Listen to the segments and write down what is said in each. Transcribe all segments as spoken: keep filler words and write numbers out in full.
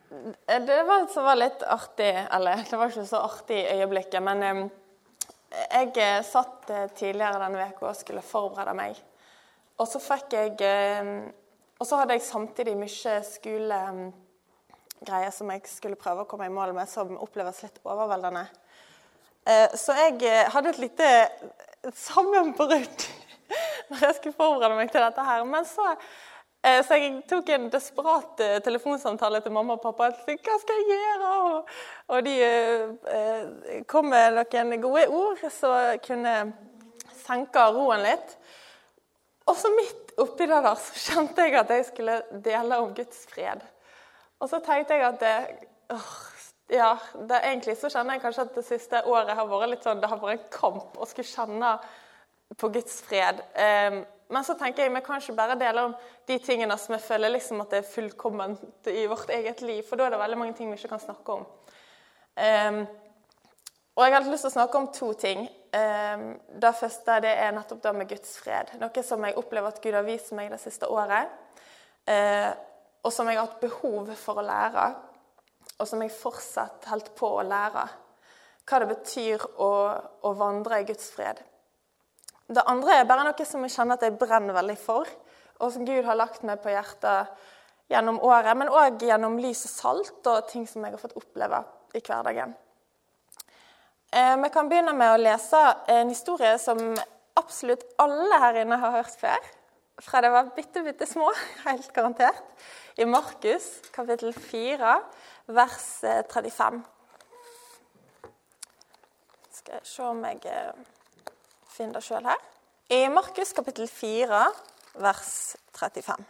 Det var, som var litt artig, eller det var ikke så artig i øyeblikket, men eh, jeg satt tidligere denne veka og skulle forberede meg. Og så fikk jeg, eh, og så hadde jeg samtidig mye skolegreier som jeg skulle prøve å komme i mål med, som oppleves litt overveldende. Eh, så jeg hadde et lite sammenbrudd når jeg skulle forberede meg til dette her, men så Så jeg tok en desperat telefonsamtale til mamma og pappa. Hva skal jeg gjøre? Og, og de eh, kom med noen gode ord, så kunne senke roen litt. Og så midt oppi det der, så kjente jeg at jeg skulle dele om Guds fred. Og så tenkte jeg at det, åh, ja, det egentlig så kjenner jeg kanskje at det siste året har vært litt sånn, det har vært en kamp å skulle kjenne på Guds fred. Eh, Men så tenker jeg, vi kan ikke bare dele om de tingene som jeg føler liksom at det er fullkomment i vårt eget liv, for da er det veldig mange ting vi ikke kan snakke om. Um, og jeg har lyst til å snakke om to ting. Um, det første det er nettopp det med Guds fred. Noe som jeg opplever at Gud har vist meg det siste året, uh, og som jeg har hatt behov for å lære, og som jeg fortsatt helt på å lære. Hva det betyr å, å vandre i Guds fred. Det andre er bare noe som jeg kjenner at jeg brenner veldig for, og som Gud har lagt meg på hjertet gjennom året, men også gjennom lys og salt og ting som jeg har fått oppleve i hverdagen. Eh, vi kan begynne med å lese en historie som absolutt alle her inne har hørt før, fra det var bitte, bitte små, helt garantert, i Markus kapittel fire, vers trettifem. Skal jeg se om jeg finner det selv her. I Markus kapittel fire, vers trettifem.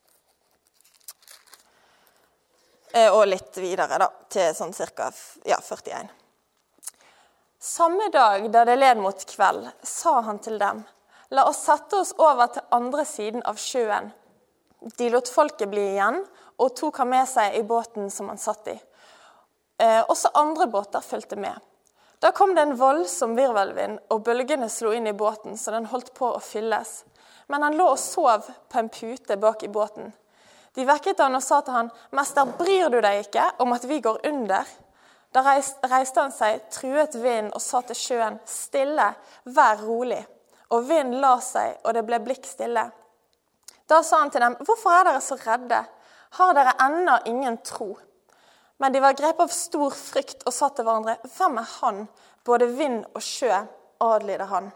Og litt videre da, til sånn cirka ja, førtien. Samme dag da det led mot kveld, sa han til dem, la oss sette oss over til andre siden av sjøen. De lot folket bli igjen, og tok ham med seg i båten som han satt i. Eh, også andre båter fulgte med. Da kom det en voldsom virvelvind, og bølgene slo inn i båten, så den holdt på å fylles. Men han lå og sov på en pute bak i båten. De vekket han og sa til han, «Mester, bryr du deg ikke om at vi går under?» Da reiste han seg, truet vinden og sa til sjøen, «Stille, vær rolig.» Og vinden la seg, og det ble blikk stille. Da sa han til dem, «Hvorfor er dere så redde? Har dere ennå ingen tro?» Men de var grepet av stor frykt og sa til hverandre, «Hvem er han? Både vind og sjø adlyder han.»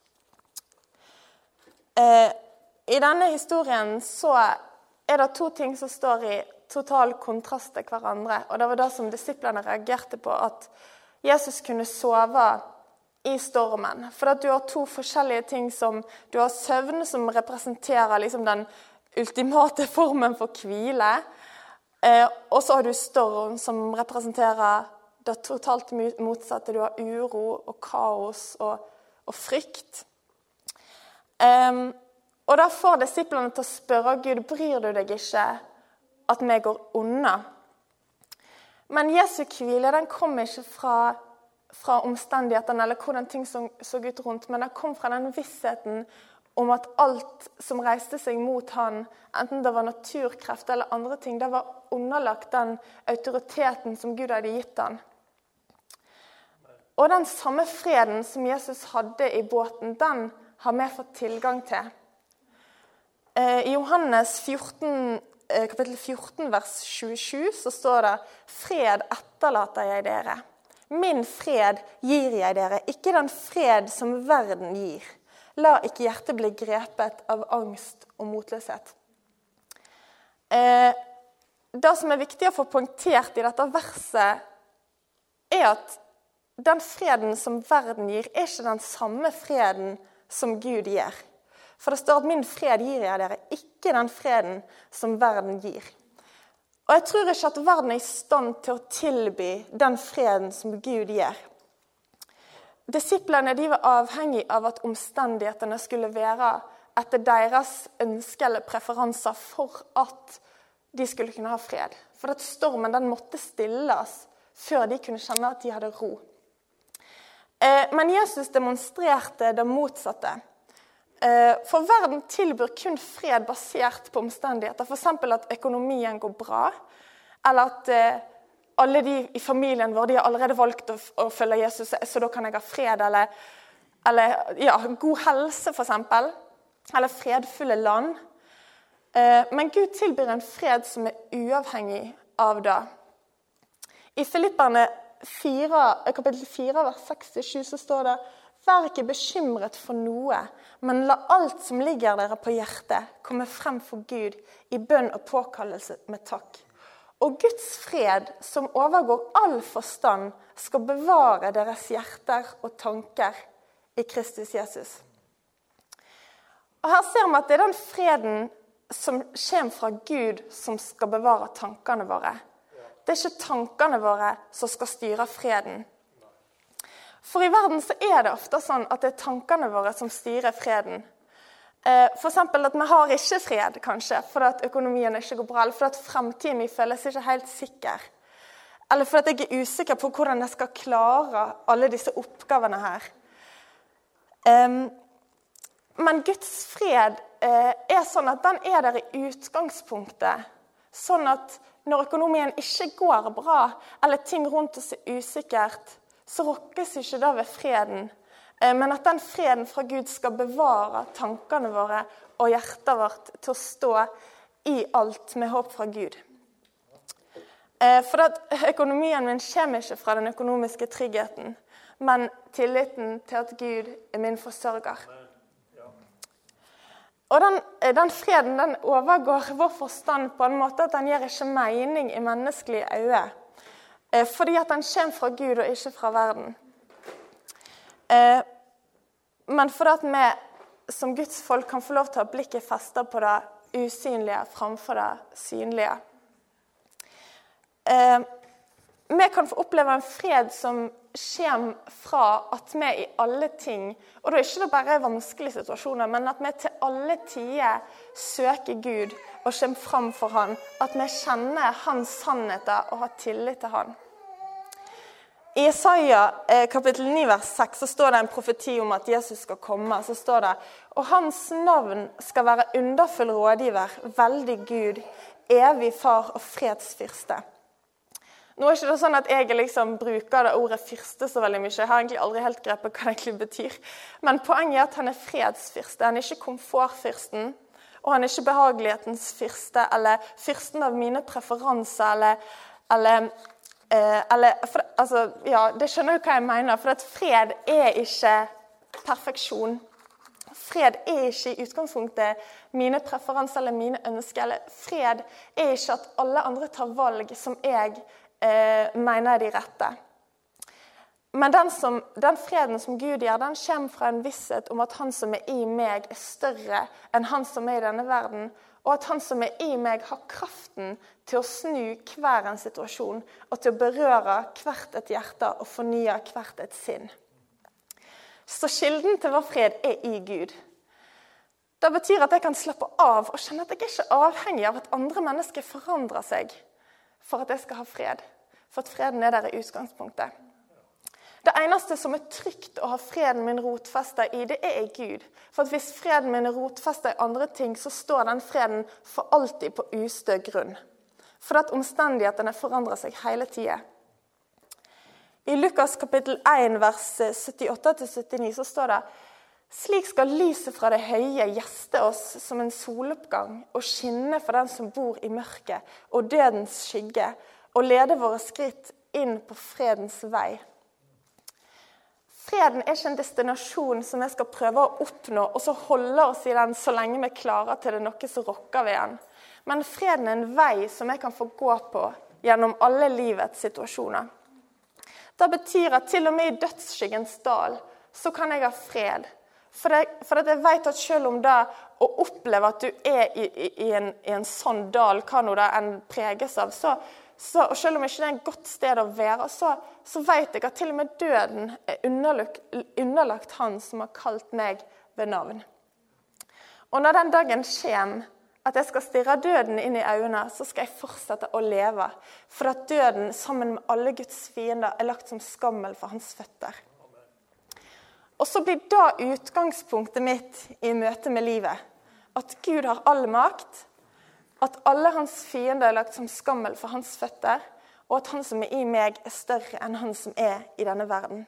Eh, I denne historien så er det to ting som står i total kontrast til hverandre. Og det var det som disiplene reagerte på, at Jesus kunne sove i stormen. For at du har to forskjellige ting som, du har søvn som representerer liksom den ultimate formen for hvile, Eh, og så har du storm som representerer det totalt motsatte. Du har uro og kaos og, og frykt. Eh, og da får disiplene til å spørre Gud, bryr du deg ikke at vi går unna? Men Jesu hvile, den kom ikke fra, fra omstendighetene eller hvordan ting så, så ut rundt, men den kom fra den vissheten om at alt som reiste seg mot han, enten det var naturkreft eller andre ting, det var underlagt den autoriteten som Gud hadde gitt han. Og den samme freden som Jesus hadde i båten, den har vi fått tilgang til. I Johannes fjorten, kapittel fjorten, vers tjuesju, så står det, «Fred etterlater jeg dere. Min fred gir jeg dere, ikke den fred som verden gir. La ikke hjertet bli grepet av angst og motløshet.» Eh, det som er viktig å få poengtert i dette verset, er at den freden som verden gir, er ikke den samme freden som Gud gir. For det står at min fred gir jeg dere, ikke den freden som verden gir. Og jeg tror ikke at verden er i stand til å tilby den freden som Gud gir. Disiplene de var avhengig av at omstendighetene skulle være etter deres ønske eller preferanser for at de skulle kunne ha fred. For at stormen den måtte stilles før de kunne kjenne at de hadde ro. Men Jesus demonstrerte det motsatte. For verden tilbyr kun fred basert på omstendigheter. For eksempel at økonomien går bra, Eller at eh, alle de i familien vår, de har allerede valgt å, å følge Jesus, så da kan jeg ha fred, eller, eller ja, god helse for eksempel, eller fredfulle land. Eh, men Gud tilbyr en fred som er uavhengig av det. I Filipperne fire, kapittel fire, vers seks til sju, så står det: Vær ikke bekymret for noe, men la alt som ligger dere på hjertet komme frem for Gud i bønn og påkallelse med takk. Og Guds fred, som overgår all forstand, skal bevare deres hjerter og tanker i Kristus Jesus. Og her ser vi at det er den freden som kommer fra Gud som skal bevare tankene våre. Det er ikke tankene våre som skal styre freden. For i verden så er det ofte sånn at det er tankene våre som styrer freden. For eksempel at vi har ikke fred, kanskje, for at økonomien ikke går bra, eller for at fremtiden min føles ikke helt sikker. Eller for at jeg er usikker på hvordan jeg skal klare alle disse oppgavene her. Men Guds fred er sånn at den er der i utgangspunktet. Sånn at når økonomien ikke går bra, eller ting rundt oss er usikkert, så rokkes ikke det ved freden, men at den freden fra Gud skal bevare tankene våre og hjertet vårt til å stå i alt med håp fra Gud. For at økonomien min kommer ikke fra den økonomiske tryggheten, men tilliten til at Gud er min forsørger. Og den, den freden den overgår vår forstand på en måte at den gir ikke mening i menneskelige øyne. Fordi at den kommer fra Gud og ikke fra verden. Men fordi at vi som Guds folk kan få lov til å blikket festet på det usynlige framfor det synlige. Vi kan få oppleve en fred som kommer fra at vi i alle ting, og da er ikke det bare vanskelige situasjoner, men at vi til alle tider søker Gud og kommer frem for han, at vi kjenner hans sannheter og har tillit til han. I Jesaja kapittel ni vers seks så står det en profeti om at Jesus skal komme. Så står det: Og hans navn skal være underfull rådgiver, veldig Gud, evig far og fredsfyrste. Nå er ikke det sånn at jeg liksom bruker det ordet fyrste så veldig mye. Jeg har egentlig aldri helt grepet hva det egentlig betyr. Men poenget er at han er fredsfyrste. Han er ikke komfortfyrsten, og han er ikke behagelighetens fyrste, eller fyrsten av mine preferanser, eller... eller Eh, eller, for, altså, ja, det skjønner jo hva jeg mener, for at fred er ikke perfeksjon. Fred er ikke i utgangspunktet mine preferanser eller mine ønsker, eller fred er ikke at alle andre tar valg som jeg eh, mener er de rette. Men den, som, den freden som Gud gjør, den kommer fra en visshet om at han som er i meg er større enn han som er i denne verden, og at han som er i meg har kraften til å snu hver en situasjon, og til å berøre hvert et hjerte og fornye hvert et sinn. Så kilden til vår fred er i Gud. Det betyr at jeg kan slappe av og kjenne at jeg ikke er avhengig av at andre mennesker forandrer seg for at jeg skal ha fred. For at freden er der i utgangspunktet. Det eneste som er trygt å ha freden min rotfestet i, det er i Gud. For at hvis freden min er rotfestet i andre ting, så står den freden for alltid på ustø grunn. For at omstendighetene forandrer seg hele tiden. I Lukas kapittel én, vers syttiåtte til syttini, så står det: Slik skal lyset fra det høye gjeste oss som en soloppgang, og skinne for den som bor i mørket og dødens skygge, og lede våre skritt inn på fredens vei. Freden er ikke en destinasjon som jeg skal prøve å oppnå, og så holde oss i den så lenge vi klarer til det noe som rokker ved den. Men freden er en vei som jeg kan få gå på gjennom alle livets situasjoner. Det betyr at til og med i dødsskyggens dal, så kan jeg ha fred. For, det, for at jeg vet at selv om det å oppleve at du er i, i, i, en, i en sånn dal, hva nå det enn preges av, så Så, og selv om ikke det er et godt sted å være, så, så vet jeg at til og med døden er underlagt, underlagt han som har kalt meg ved navn. Og når den dagen kommer, at jeg skal stirre døden inn i øynene, så skal jeg fortsette å leve. For at døden, sammen med alle Guds fiender, er lagt som skammel for hans føtter. Og så blir da utgangspunktet mitt i møte med livet. At Gud har all makt, at alle hans fiender er lagt som skammel for hans føtter, og at han som er i meg er større enn han som er i denne verden.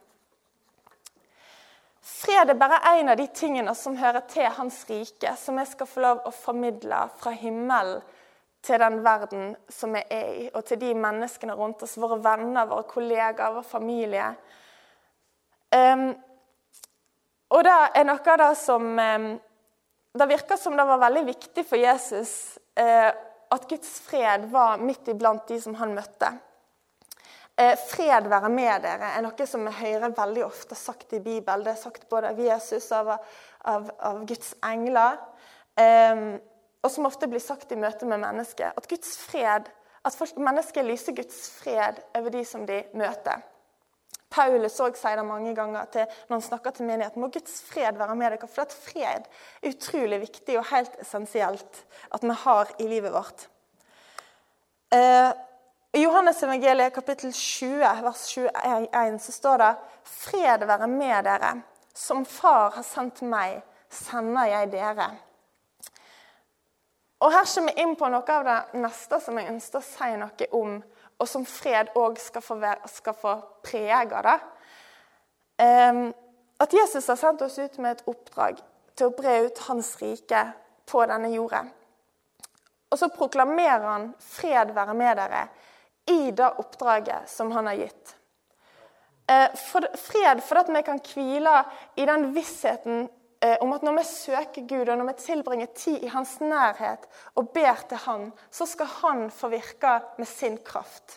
Fred er bare en av de tingene som hører til hans rike, som jeg skal få lov å formidle fra himmelen til den verden som jeg er i, og til de menneskene rundt oss, våre venner, våre kollegaer, vår familie. Um, og det er noe av det som, um, det virker som det var veldig viktig for Jesus, uh, at Guds fred var midt iblant de som han møtte. Uh, fred være med dere er noe som jeg hører veldig ofte sagt i Bibelen. Det er sagt både av Jesus og av, av, av Guds engler. Um, og som ofte blir sagt i møte med mennesker, at Guds fred, at folk, mennesker lyser Guds fred over de som de møter. Paulus også sier det mange ganger til, når han snakker til menigheten, må Guds fred være med dere, for at fred er utrolig viktig og helt essensielt at vi har i livet vårt. Eh, I Johannes evangeliet kapittel tjue, vers tjueen, så står det, «Fred være med dere, som far har sendt meg, sender jeg dere.» Og her kommer jeg inn på noe av det neste som jeg ønsker å si noe om, og som fred også skal få, være, skal få prege av det. Um, at Jesus har sendt oss ut med et oppdrag til å bre ut hans rike på denne jorda. Og så proklamerer han fred være med dere i det oppdraget som han har gitt. Uh, for, fred for at vi kan hvile i den vissheten om at når vi søker Gud, og når vi tilbringer tid i hans nærhet og ber til han, så skal han få virke med sin kraft.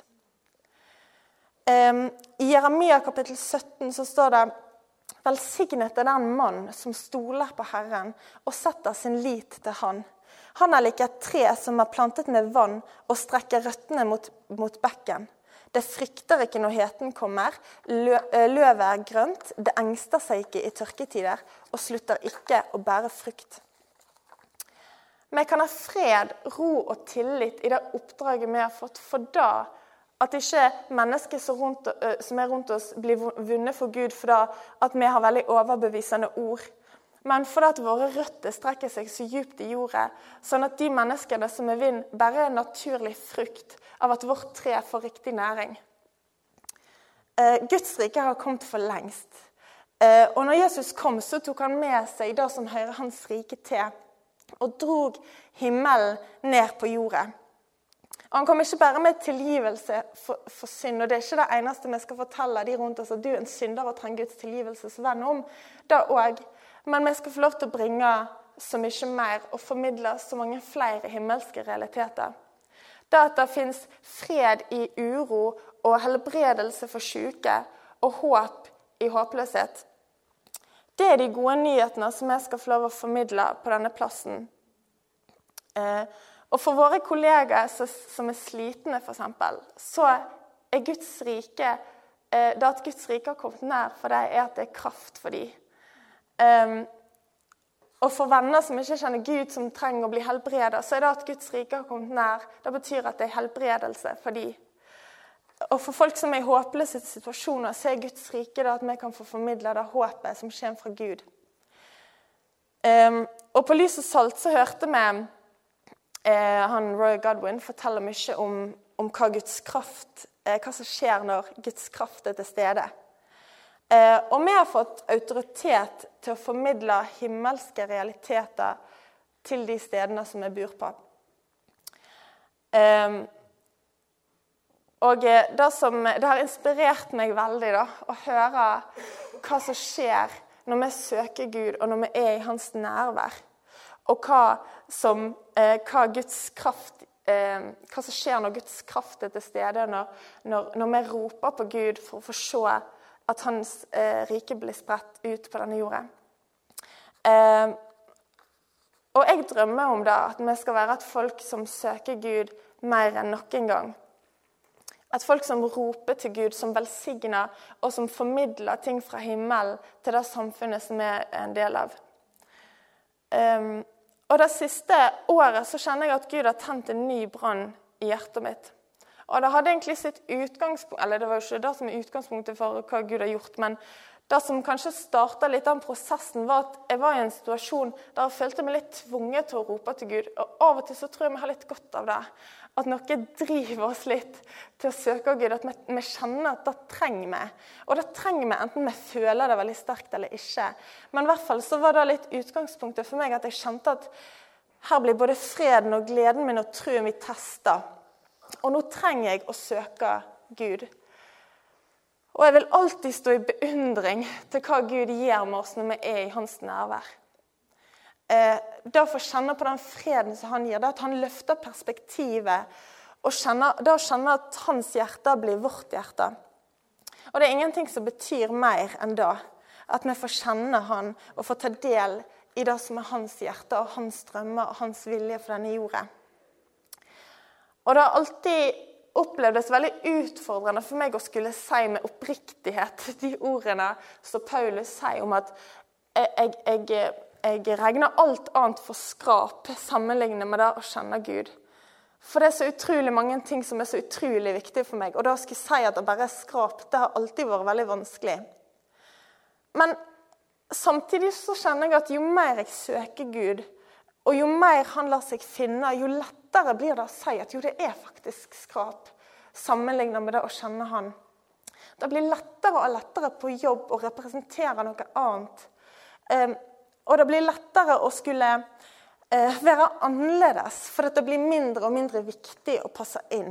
I Jeremia kapittel sytten så står det, «Velsignet er den mann som stoler på Herren og setter sin lit til han. Han er lik et tre som er plantet med vann og strekker røttene mot, mot bekken. Det frykter ikke når heten kommer, løvet er grønt, det engster seg ikke i tørketider, og slutter ikke å bære frukt. Vi kan ha fred, ro og tillit i det oppdraget vi har fått, for da at ikke mennesker som, rundt, som er rundt oss blir vunnet for Gud, for da at vi har veldig overbevisende ord. Men for at våre røtter strekker seg så djupt i jorda, sånn at de menneskene som er vind, bare er naturlig frukt av at vårt tre får riktig næring. Eh, Guds rike har kommet for lengst. Eh, og når Jesus kom, så tok han med seg det som hører hans rike til, og drog himmelen ned på jorda. Og han kom ikke bare med tilgivelse for, for synd, og det er ikke det eneste vi skal fortelle de rundt oss, at du er en synder og trenger Guds tilgivelsesvenn om. Det også. Men vi skal få lov til å bringe så mye mer og formidle så mange flere himmelske realiteter. Det at det finnes fred i uro og helbredelse for syke og håp i håpløshet. Det er de gode nyhetene som jeg skal få lov å formidle på denne plassen. Eh, og for våre kollegaer som er slitne for eksempel, så er Guds rike, eh, det at Guds rike har kommet nær for deg, er at det er kraft for dem. Um, og for venner som ikke kjenner Gud, som trenger å bli helbredet, så er det at Guds rike har kommet nær. Det betyr at det er helbredelse for dem. Og for folk som er i håpløse situasjoner, så er Guds rike det at vi kan få formidle det håpet som kommer fra Gud. Um, og på Lys og Salt så hørte vi eh, han Roy Godwin fortelle mye om, om hva Guds kraft, eh, hva som skjer når Guds kraft er til stede. Eh, og vi har fått autoritet til å formidle himmelske realiteter til de stedene som vi bor på. Eh, og det, som, det har inspirert meg veldig da, å høre hva som skjer når vi søker Gud, og når vi er i hans nærvær. Og hva som, eh, hva Guds kraft, eh, hva som skjer når Guds kraft er til stede, når, når, når vi roper på Gud for å få se at hans eh, rike blir spredt ut på denne jorda. Eh, og jeg drømmer om det, at vi skal være et folk som søker Gud mer enn noen gang. Et folk som roper til Gud, som velsigner, og som formidler ting fra himmelen til det samfunnet som vi er en del av. Eh, og det siste året så kjenner jeg at Gud har tent en ny brann i hjertet mitt. Og det hadde egentlig sitt utgangspunkt, eller det var jo ikke det som er utgangspunktet for hva Gud har gjort, men Det som kanskje startet litt av prosessen var at jeg var i en situasjon der jeg følte meg litt tvunget til å rope til Gud. Og av og til så tror jeg vi har litt godt av det. At noe driver oss litt til å søke Gud. At vi, vi kjenner at det trenger vi. Og det trenger vi enten vi føler det veldig sterkt eller ikke. Men i hvert fall så var det litt utgangspunktet for meg at jeg kjente at her blir både freden og gleden min og troen vi tester. Og nå trenger jeg å søke Gud. Og jeg vil alltid stå i beundring til hva Gud gjør med oss når vi er i hans nærvær. Eh, da å få kjenne på den freden som han gir, det at han løfter perspektivet, og kjenner, da å kjenne at hans hjerte blir vårt hjerte. Og det er ingenting som betyr mer enn da, at vi får kjenne han og får ta del i det som er hans hjerte, og hans drømmer og hans vilje for denne jorda. Og det har alltid opplevdes veldig utfordrende for meg å skulle si med oppriktighet de ordene som Paulus sier om at jeg, jeg, jeg regner alt annet for skrap sammenlignet med det å kjenne Gud. For det er så utrolig mange ting som er så utrolig viktige for meg, og da skal jeg si at det bare er skrap, det har alltid vært veldig vanskelig. Men samtidig så kjenner jeg at jo mer jeg søker Gud, og jo mer han lar seg finne, jo lettere blir det å si at jo, det er faktisk skrap, sammenlignet med det å kjenne han. Det blir lettere og lettere på jobb å representere noe annet. Um, og det blir lettere å skulle uh, være annerledes, for det blir mindre og mindre viktig å passe inn.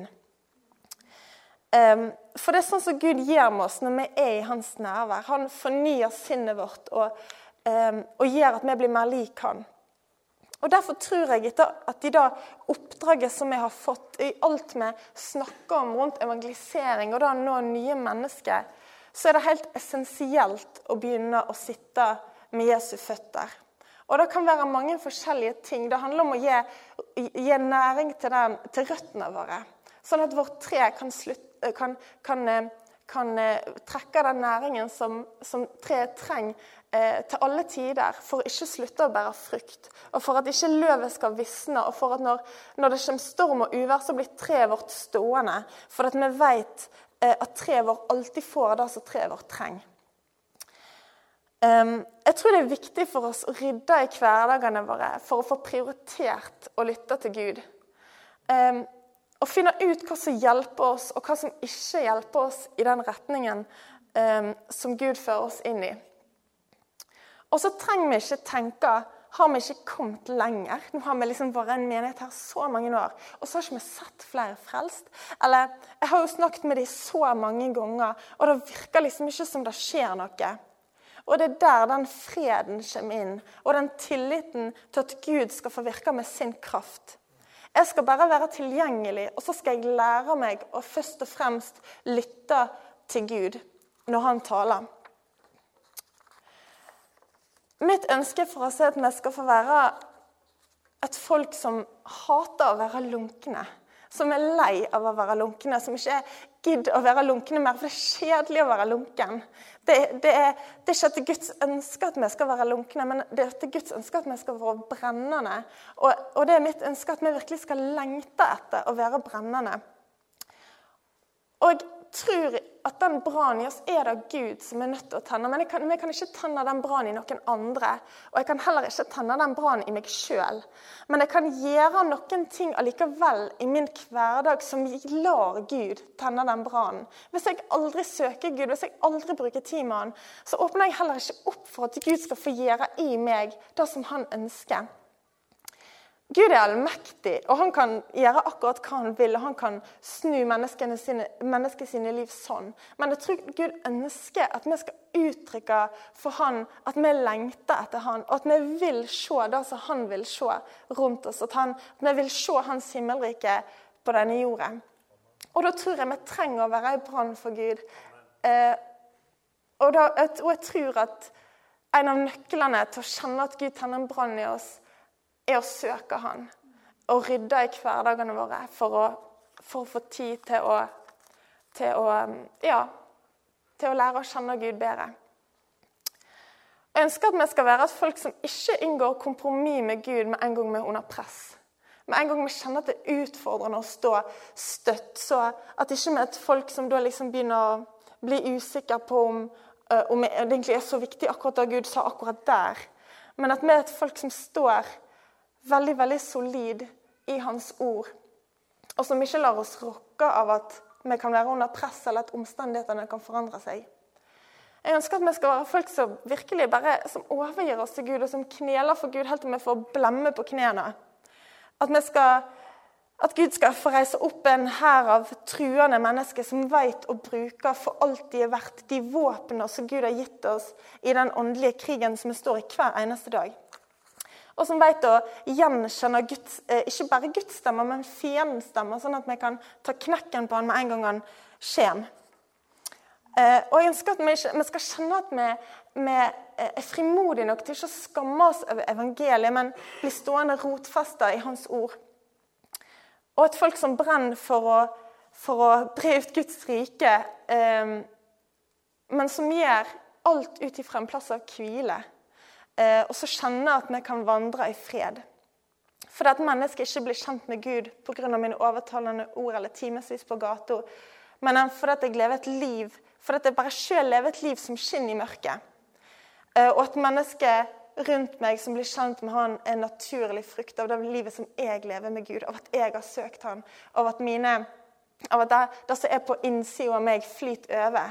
Um, for det er sånn som Gud gjør med oss når vi er i hans nærvær. Han fornyer sinnet vårt og, um, og gjør at vi blir mer lik han. Og derfor tror jeg at i det oppdraget som jeg har fått, i alt vi snakker om rundt evangelisering, og da nå nye mennesker, så er det helt essensielt å begynne å sitte med Jesu føtter. Og det kan være mange forskjellige ting. Det handler om å gi, gi næring til, den, til røttene våre, sånn at vårt tre kan, slutte, kan, kan, kan trekke den næringen som, som treet trenger, til alle tider, for ikke slutte å bære frukt, og for at ikke løvet skal visne, og for at når, når det kommer storm og uvær, så blir treet vårt stående, for at vi vet at treet vårt alltid får det som treet vårt trenger. Jeg tror det er viktig for oss å rydde i hverdagene våre, for å få prioritert å lytte til Gud. Og finne ut hva som hjelper oss, og hva som ikke hjelper oss i den retningen som Gud fører oss inn i. Og så trenger vi ikke tenke, har vi ikke kommet lenger? Nå har vi liksom vært en menighet her så mange år, og så har ikke vi sett flere frelst. Eller, jeg har jo snakket med dem så mange ganger, og det virker liksom ikke som det skjer noe. Og det er der den freden kommer inn, og den tilliten til at Gud skal få virke med sin kraft. Jeg skal bare være tilgjengelig, og så skal jeg lære meg å først og fremst lytte til Gud når han taler. Mitt ønske for oss er at vi skal få være et folk som hater å være lunkne, som er lei av å være lunkne, som ikke gidder å være lunkne mer, for det er kjedelig å være lunken. Det, det, er, det er ikke at Guds ønske at vi skal være lunkne, men det er at Guds ønske at vi skal være brennende. Og, og det er mitt ønske at vi virkelig skal lengte etter å være brennende. Og jeg tror at den brannen i oss er det Gud som er nødt til å tenne, men jeg kan, jeg kan ikke tenne den brannen i noen andre, og jeg kan heller ikke tenne den brannen i meg selv. Men jeg kan gjøre noen ting allikevel i min hverdag som lar Gud tenne den brannen. Hvis jeg aldri søker Gud, hvis jeg aldri bruker tid med han, så åpner jeg heller ikke opp for at Gud skal få gjøre i meg det som han ønsker. Gud er allmektig, og han kan gjøre akkurat hva han vil, og han kan snu menneskene sine, menneskene sine liv sånn. Men jeg tror Gud ønsker at vi skal uttrykke for han at vi lengter etter han, og at vi vil se det som han vil se rundt oss, at, han, at vi vil se hans himmelrike på denne jorden. Og da tror jeg vi trenger å være i brann for Gud. Eh, og, da, og jeg tror at en av nøklene til å kjenne at Gud tenner en brann i oss, er å søke han, og rydde i hverdagene våre for å, for å få tid til å, til å, ja, til å lære å kjenne Gud bedre. Jeg ønsker at vi skal være et folk som ikke inngår kompromiss med Gud med en gang vi er under press. Med en gang vi kjenner at det er utfordrende å stå støtt, så at ikke vi er et folk som da liksom begynner å bli usikker på om og det egentlig er så viktig akkurat da Gud sa akkurat der. Men at vi er et folk som står veldig, veldig solid i hans ord, og som ikke lar oss rokke av at vi kan være under press, eller at omstendighetene kan forandre seg. Jeg ønsker at vi skal være folk som virkelig bare som overgir oss til Gud, og som kneler for Gud helt til vi får blemme på knene. At vi skal At Gud skal få reise opp en hær av truende mennesker som vet og bruker for alt de er verdt, de våpnene som Gud har gitt oss i den åndelige krigen som vi står i hver eneste dag. Og som vet å gjenkjenne Guds, eh, ikke bare Guds stemmer, men fiendens stemmer, sånn at vi kan ta knekken på han med en gang han kommer. Eh, og jeg ønsker at vi, ikke, vi skal kjenne at vi, vi er frimodige nok til ikke å skamme oss over evangeliet, men bli stående rotfestet i hans ord. Og et folk som brenner for å, for å bre ut Guds rike, eh, men som gjør alt ut ifra en plass av hvile. Eh, og så kjenner at vi kan vandre i fred. For at mennesket ikke blir kjent med Gud på grunn av mine overtalende ord eller timesvis på gata, men for at jeg lever et liv, for at jeg bare selv lever et liv som skinner i mørket. Eh, og at mennesket rundt meg som blir kjent med han er en naturlig frukt av det livet som jeg lever med Gud, av at jeg har søkt han, av at, mine, av at det, det som er på innsiden av meg flyter over.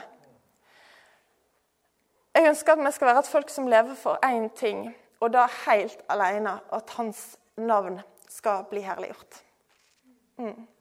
Jeg ønsker at vi skal være et folk som lever for en ting, og da helt alene, at hans navn skal bli herliggjort. Mm.